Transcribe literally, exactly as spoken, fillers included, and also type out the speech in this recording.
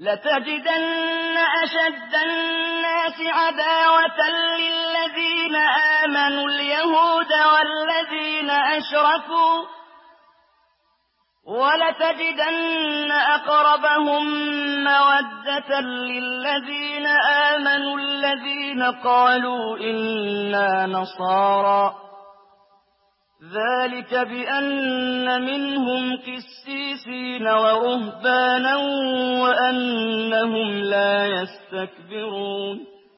لتجدن أشد الناس عداوة للذين آمنوا اليهود والذين أشركوا ولتجدن أقربهم مودة للذين آمنوا الذين قالوا إنا نصارى ذلك بأن منهم قسيسين ورهبانا وأنهم لا يستكبرون